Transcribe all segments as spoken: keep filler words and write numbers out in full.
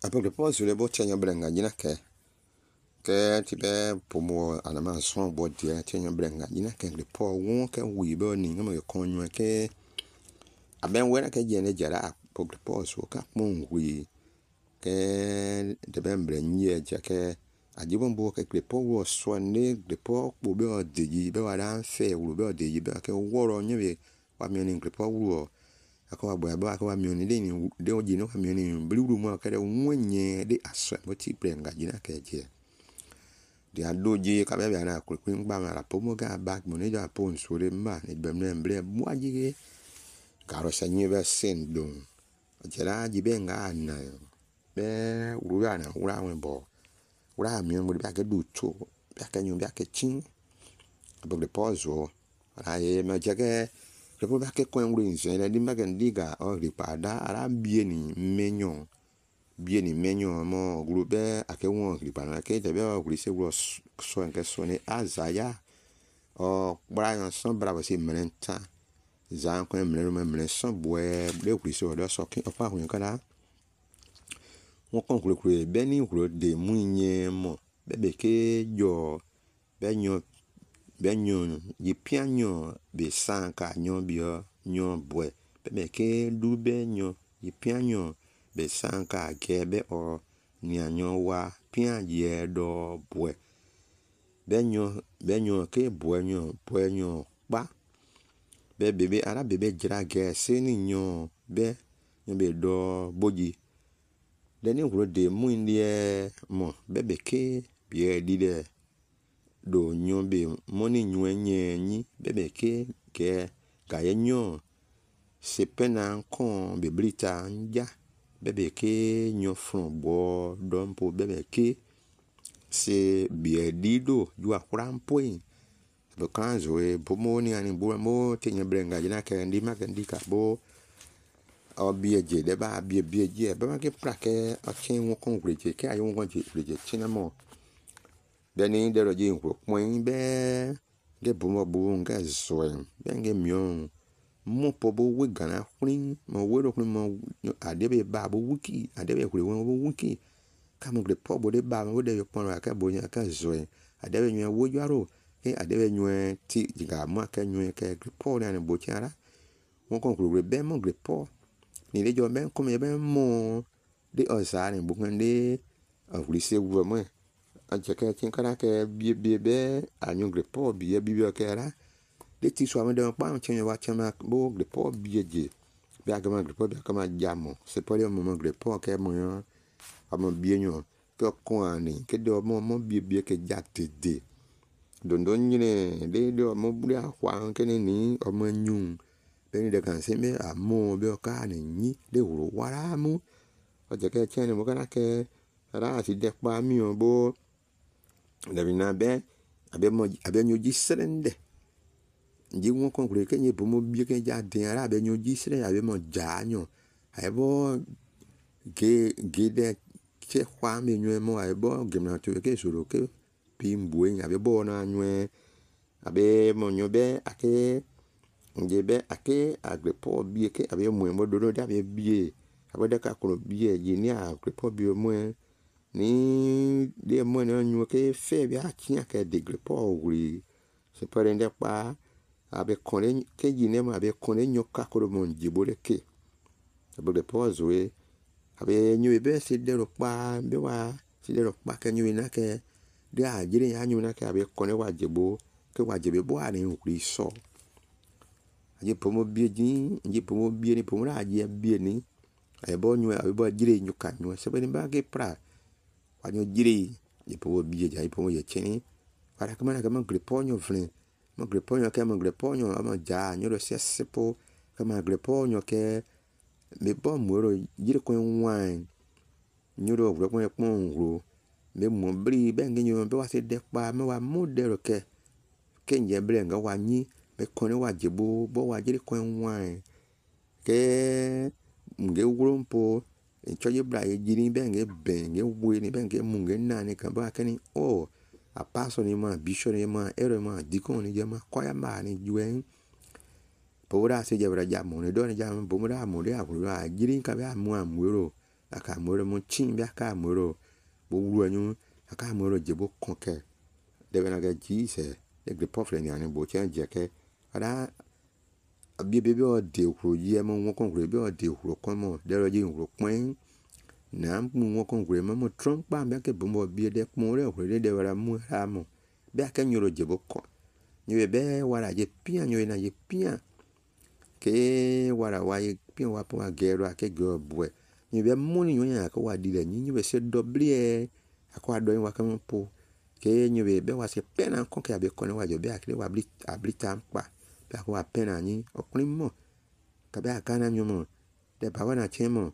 Apo le po sur le bo tenya brenga jina ke ke ti be pomo anama son bo dia tenya brenga jina ke le po won ke wi be ni ngam ko nyu ke aben wera ke je ne jara apo le po so ka mon wi ke de ben brenye je ke ajibon bo ke le po wo so ne le po bo be o de yi be wa dan fe wo be o de yi be ke woro nye be wa mi ni le po wo akwa boya ba akwa mioni de ni de oji no mioni bliru mo ka de wonye de aso mo ti prenga jina ke je de adoji ka be na ku ku ngba ma la pomo ga back mo ne ja pon sore ma ne be ne mbre mo aji ka ro sa nyi be sen don jera ji be nga na be uru ya na ura wen bo ura mi mo be ka du to be ka nyu be ka chin bo le pozo ala ye ma jage le po ba ke ko en rin se le di ma kan diga o ri pada ara bie ni menyo bie ni menyo mo grube ake won ri pada ke te be o ri se wo so en ke so ni azaya o brian son bravo si menenta za ko en mele mele son boe le ri se o do so ki o pa hun kana won kon kure kure be ni kure de mu yen mo be be ke yo be nyo benyo yi pianyo be sanka nyo bio nyo bwe be ke du benyo yi pianyo be sanka gebe o ni anyo wa pian ye do bwe benyo benyo ke bwenyo bwenyo pa be bebe ara bebe jira ge se ni nyo be nyo be do boji de ni wuro de mu indie mo bebe ke bie di de do nyo be moni nyenye ni bebe ke ke ga yenyo se pena kon be brita nja bebe ke nyo fron bo dompo bebe ke se bie dido ju akrampo yin be kanzo e bomo ni ani bo mo tenye brenga jina ke ndi ma ke ndi ka bo o bie je de ba bie bie je ba ma ke pra ke a chen won kon gre je ke ayo won je gre je chinamo beni de roji nko point be ge bumo bu nga zoen benge mion mo pobo we gana krin mo we ro krin mo adebe ba bo wiki adebe kure won bo wiki kama gre pobo de ba mo de yo pon ra ka bo nya ka zoen adebe nyu wo jaro e adebe nyu ti diga mo ka nyu ka gre po na ne bo tiara won kon kure be mo gre po ni le jo ben ko me ben mo de ozare bu ngande a vuli se wo mo ancheke tin kana ke bie bie be anyu gre po bie bie ke ra de ti so amede pa chen wa chama bo gre po bie je be agama gre po be kama jamo se po le mo gre po ke mo yo amo bie nyo ke ko ani ke do mo mo bie bie ke jate de don don nyine de do mo bria kwa ke ni ni o mo nyun be ni de kan se me amo be ka ni ni de wuro wara mu o je ke chen mo kana ke ra si de pa mi o bo Davina be abe mo abe nyoji serende nji won kon kure ke nye bomo bie ke ja den ara abe nyoji sere abe mo janyo aibo ge ge de che kwa me nyu mo aibo gemna to ke soro ke pimbu en abe bo na nyu abe mo nyu be ake nje be ake agrepo bie ke abe mo mo do do da be bie abe de ka ko bie ji ni agrepo bie mo ni de mo na nyu ke fe bi a tia ke de grepo wi se pare nde pa abe kone ke ji ne ma abe kone nyo ka ko mo njibore ke abe de pause we abe nyu be se de ro pa be wa se de ro pa ke nyu na ke de a jire ya nyu na ke abe kone wa jebo ke wa jebe bo ani wi so aje pomo bie ji nji pomo bie ni pomo ra aje bie ni abe bo nyu abe bo jire nyu ka nyu se be ni ba ke pra wanyo jiri je po bie ja po ye cheni para kama kama greponyo fle mo greponyo ke mo greponyo ama ja nyo se sepo kama greponyo ke me bo moro jiri ko wine nyo ro gre ko pon ro me mo bri be nyo be wa se de pa me wa model ke ke nje bre nga wa nyi me ko ni wa jebo bo wa jiri ko wine ke nge wurompo nchoje bra ye jiri benge benge we ni benge munge nani kan ba kani o a paso ni ma bisho ni ma ero ma dikon ni jama kwaya ma ni juen powra se jabra jamo ni do ni jamo bomra mo de akuru a jiri ka ba mu amwero aka moro mo chin bi aka moro bo wu anyu aka moro je bo konke de bena ga Jesus de gre pofle ni ani bo chen je ke ada abi bebe o de kuro ye mo won kon kuro be o de kuro kon mo de ro je kuro pon na mu won kon kuro mo Trump pa me ke bo mo bi de mo re kuro de wara mu ha mo be aka nyoro je bo kon ni be wara je pia nyo na je pia ke wara wa ye pia wa po agero ake go boy ni be mo ni nyo ya ko wa di le ni be se doblie akwa do wa kan po ke nyo be be wa se pena kon ke abe kon wa jo be akle wa bli abli tampa be akwa pena ni okun mo ka be aka na nyo mo de ba wa na chemo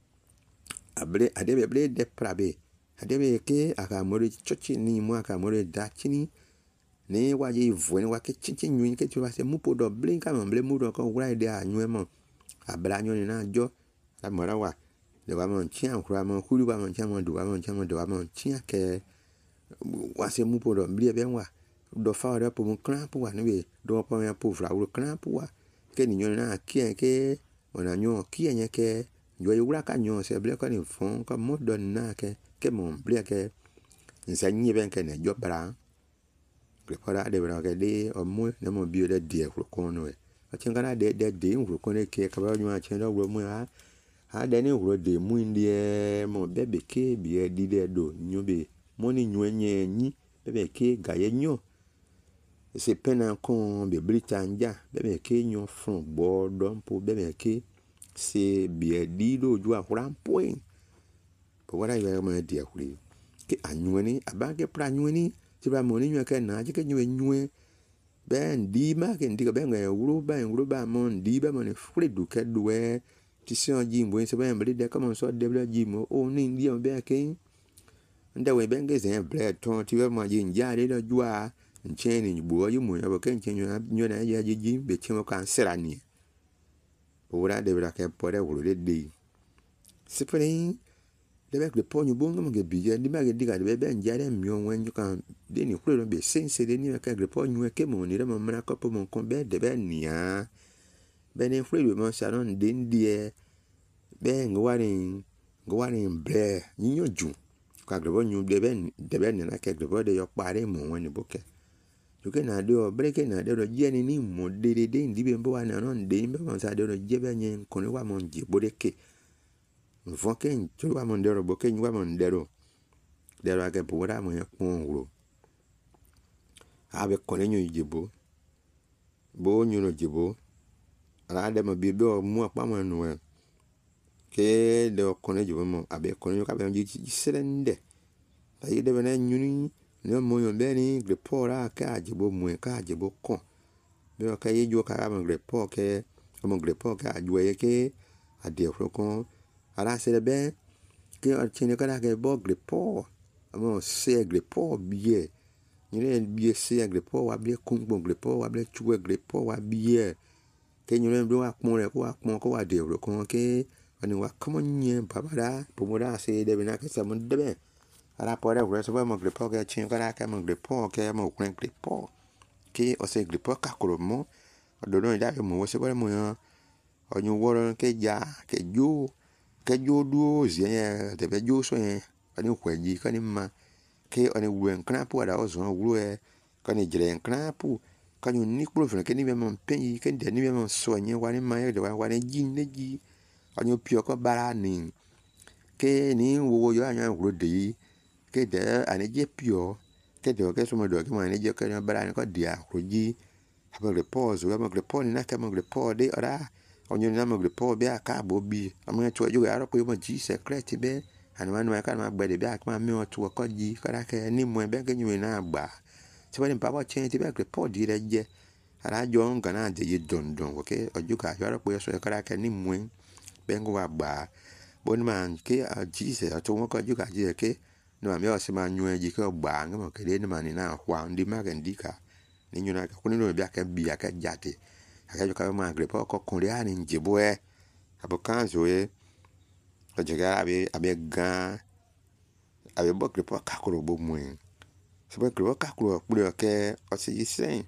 abre adebe ble de prabe adebe ke aka mori chochi ni mo aka mori da chini ni wa je vo ni wa ke chinchin nyu ke tu wa se mu po do blin ka mo ble mu do ko wa de anyu mo abra nyu ni na jo la mora wa de wa mo chian kura mo kuru wa mo chian mo do wa mo chian mo do wa mo chian ke wa se mu po do bli be wa do fa wa po mo kran po wa ni be do po ya po fra wo kran po wa ke ni nyu na ki ke ona nyu ki en ke yo yi wura ka nyu se ble ko ni fon ko mo do na ke ke mo ble ke nsa nyi ben ke ne jo bra prepara de bra ke de o mo ne mo bi de de ko ko no e a chen kana de de de ko ko ne ke ka ba nyu a chen do wo mo ha ha de ni wo de mu ndie mo bebe ke bi e di de do nyu be mo ni nyu enye nyi bebe ke ga ye nyu se pena kon be britanja bebe ke nyu fon bo do po bebe ke se bi e di do ju a ran point po wara ye mo de akuri ke anyu ni abange pra nyu ni ti ba mo ni nyu ke na je ke nyu nyu ben di ma ke ndi ka ben e wuro ba en wuro ba mo ndi ba mo ni fri du ke duwe ti se on ji mbo se ba en bri de ka mo so de bla ji mo o ni ndi on be ke nda we ben ge zen bre ton ti ba mo ji nja de do jua nchen ni bo yi mo ya bo ke nchen nyu na nyu na ya ji ji be che mo kan sera ni o ra de bra ke po de wuro de de se prin de be le po nyu bo ngam ge bi je di ma ge di ga de be nja de mi on wen ju kan de ni kuro be sen se de ni ka ge po nyu ke mo ni de mo mra ko po mo kon be de be nia be ni fure mo sa non de ndie be ngwari ngwari bre ni nyu ju ka ge po nyu de be de be ni na ke ge po de yo pare mo wen ni bo ke ju ke na de o bre ke na de ro je ni ni mo de de de ndi be bo wa na non de be mo sa de ro je be nyen kon wa mo je bo de ke von ke tu wa mo de ro bo ke nyu wa mo de ro de ro ke bo ra mo ye kon wuro abe kon nyu je bo bo nyu no je bo ala de mo bi do mu pa mo no ke de kon je bo mo abe kon nyu ka be ji serende ayi de be na nyu ni ne mo yo be ni gre pora ka je bo mu ka je bo kon be ka ye jo ka mo gre po ke mo gre po ka ju ye ke ade fro kon ala se de be ke a chine ka ke bo gre po mo se gre po bien ni le bien se gre po wa bien kon bon gre po wa bien chu gre po wa bien ke nyu le do wa pon re ko wa pon ko wa de fro kon ke ani wa komo nye babara po mo da se de be na ke sa mo de be ala po de fro so mo gre po ke chin ka ke mo gre po ke mo kren gre po ke o se gre po ka ko mo do no da ke mo se ba mo yo onyu woro ke ja ke ju ke ju du zie de be ju so en ani kweji ka ni ma ke oni wen kran pu ada o zo wuro e ka ni jire kran pu ka ni ni kuro fun ke ni be mo pen yi ke de ni be mo so yen wa ni ma ye de wa wa ni ji ne ji onyu pio ko bara ni ke ni wo yo anya wuro de ke de ani je pio ke de ke so mo do ke ma ni je ke ni bara ni ko dia ko ji ha le pause wa mo le pause ni na ke mo le pause de ora onyu na mo le pause be aka bo bi amo to ju ya ro pe mo ji secret be ani ma no ka ma gbe de be aka ma mi o to ko ji ka ke ni mo be ke nyu na gba se ba ni pa bo chen ti be le pause di re je ara jo nga na de ye don don okay oju ka ya ro pe so ka ke ni mo be ngo wa gba bon man ke a ji se to mo ko ju ka ji ke no mi o se ma nyu e ji ko gba ngo ke de ni ma ni na hwa ndi ma ke ndika ni nyu na ka kuni no bi aka bi aka jate aka jo ka ma gre po ko kun ri ani njibo e abo kan zo e o je ga abi abi gan abi bo gre po ka ko bo mu e se bo gre po ka ko pure ke o se yi sen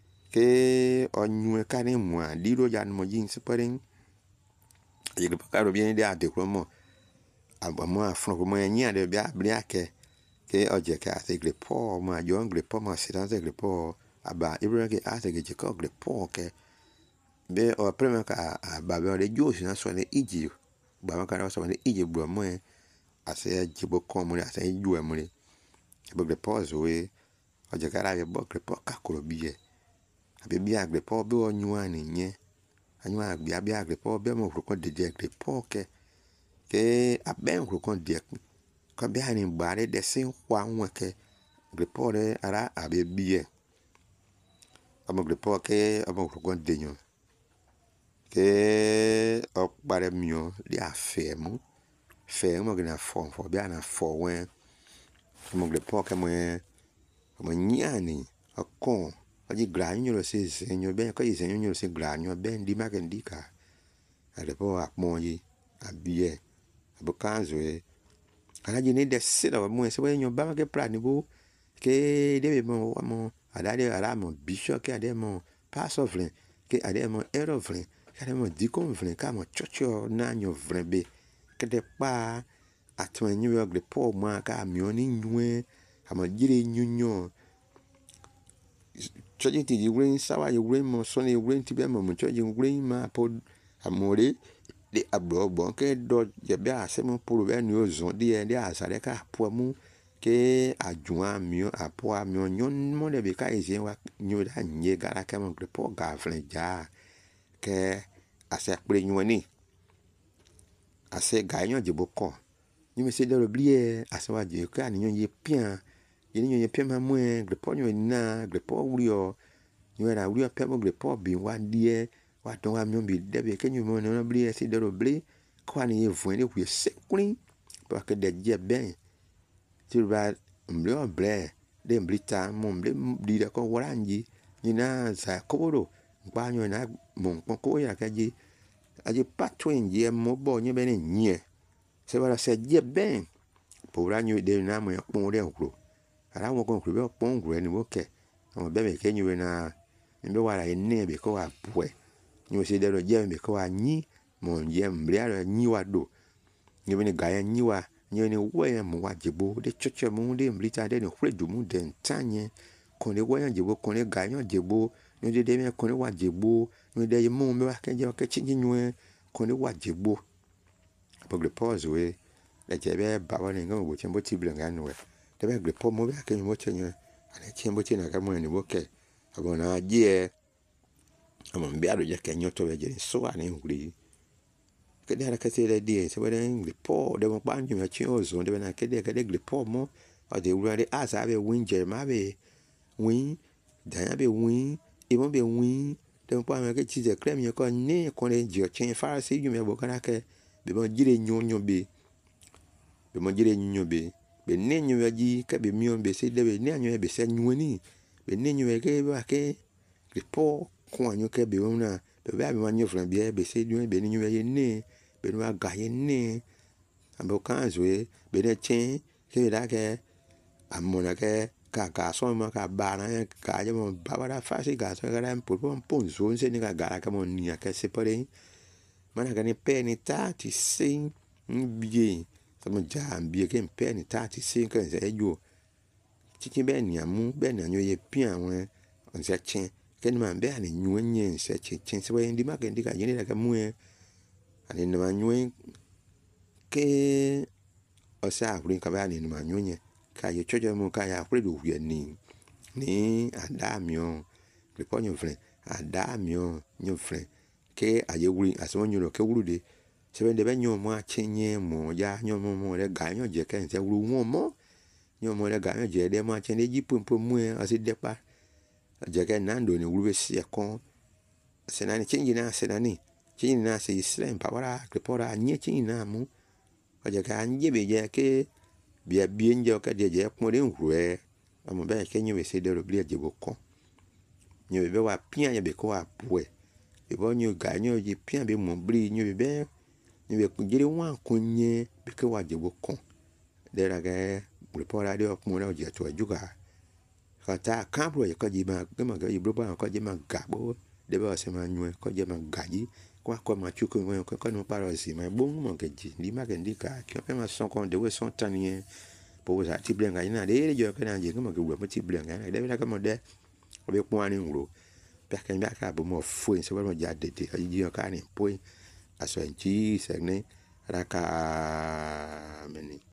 ke o nyu e ka ni mu a di ro ja no mo yin se paren ye gre po ka ro bi ni de ade ko mo amo afro mo nya de bia bria ke ke oje ke ase grepo ma jo grepo ma sidan se grepo aba ibra ke ase ke ko grepo ke be o prema ka aba be de jo na so ne iji ba ma ka so ne iji bro mo ase jibo ko mo ase ju mo le be grepo zo we oje ka ra be bo grepo ka kuro biye abi bia grepo be o nyu ani nye anwa bia bia grepo be mo ko de de grepo ke ke aben ko de ko bia ni bare de sin kwa nwa ke grepo re ara abi biye amo grepo ke amo ko de nyo ke o bare mio di afemu fe mo gna fo fo bia na fo wen mo grepo ke mo mo nyani akon aji granyo lo se senyo ben ko yi senyo lo se granyo ben di ma ke ndika grepo akmo yi abie abokanzo e kana jini de sida mo se we nyo ba ma ke plan bo ke de mo mo adade ara mo bishop ke ade mo pastor vlen ke ade mo ero vlen ke ade mo dikon vlen ka mo chocho na nyo vlen be ke de pa atwen nyu yo grepo ma ka mi oni nwe ama jire nyunyo choji ti di rain sawa you rain mo so ni rain ti be mo choji rain ma po amore de abro bon ke do je be ase mo poro be ni ozon di e de asare ka po mu ke ajuan mi apo ami onyon mo de be ka ise wa nyu da nye gara ke mo grepo ga flen ja ke ase pre nyu ni ase ga yan je boko ni me se de oblie ase wa je ka ni ye pian ye ni ye pian ma mo grepo nyu na grepo wrio nyu era wrio pe mo grepo bi wa die wa don wa mi bi de be ke nyu mo no oblie se de oblie kwa ni ye vuen ni hu se krin pa ke de je ben ti ba mble oble de mblita mo mble di de ko waranji ni na za koboro gba nyu na mo npon ko ya ka je aje patwen je mo bo nyu be ni nye se ba se je ben po ra nyu de na mo pon re nkro ara mo ko nkro be pon nkro ni mo ke mo be be ke nyu na mbe wara ene be ko wa pwe nyu se de ro je be ko wa nyi mo je mble ara nyi wa do nyu be ni ga ya nyi wa nyu ni we mo wa jebo de chocho mo de mblita de ni hwedu mu de ntanye ko le wa jebo ko le ga yan jebo nyu de de me ko le wa jebo nyu de mo me wa ke je ke chi nyu ko le wa jebo po gre pause we le je be ba wa ni ngo bo chen bo ti blen ga nwe de be gre po mo be ke mo chen nyu ale chen bo ti na ga mo ni bo ke abo na je amo mbe ado je ke nyu to be je so ani ngri ke de ka se le die se wele ngri po de mo pa nyu ya chi ozo de na ke de ke de ngri po mo o de wura de asa be win je ma be win dan be win e mo be win de mo pa ma ke chi je krem yo ko ni ko le je chen fa se yu me bo kana ke be mo jire nyu nyu be be mo jire nyu nyu be be ne nyu ya ji ke be mi on be se de be ne nyu be se nyu ni be ne nyu ke ba ke ngri po ko anyu ke be una be ba be ma nyu fran be be se nyu be nyu ye ne be no ga ye ne ambo kanzo e be de chen ke da ke amona ke ka ka so ma ka ba na ka je mo ba ba fa si ga so ga ran pu pon pon zo se ni ga ga ka mo ni ka se pare mana ga ni pe ni ta ti sin bien so mo ja bien ke pe ni ta ti sin ka se jo ti ti be ni amu be na nyo ye pian won on se chen ke ni ma be ani nyu nye se chen chen se we ndi ma ke ndi ga ye ni da ka mu e ani na nyu ke o sa rin ka ba ni ma nyu nye ka ye chojo mu ka ya kure do hue ni ni adamio le ponyo vlen adamio nyu vlen ke aye wuri aso nyu lo ke wuru de se be de be nyu mo achenye mo ya nyu mo mo le ga nyu je ke se wuru mo mo nyu mo le ga nyu je de mo achenye ji pum pum mu asi de pa je ke nando ni wuru se kon se na ni chenji na se na ni chenji na se islam pa wara ke pora nye chenji na mu je ka anje be je ke bia bien je ka je je pon de nwe amo be ke nyu be se de ro bia je bo kon nyu be wa pian ye be ko wa pwe be bo nyu ga nyu je pian be mo bri nyu be nyu be ku jiri wan kunye be ke wa je bo kon de la ga report radio mo na je to juga ka ta kan bro ye ka ji ma ke ma ga ibro ba ka je ma ga bo de ba se ma nyu ko je ma ga ji Kwa kwa ma chuko mo ko ko no paro si ma bon mo ke ji di ma ke ndi ka ki pe ma son kon de we son tanie po za ti blenga ina de jo ke na je ko mo ke we mo ti blenga de la ko mo de o be po ani ngro pe ka nda ka bo mo fu se mo ja de ti ka ji ka ni po aso en ji se ne ra ka meni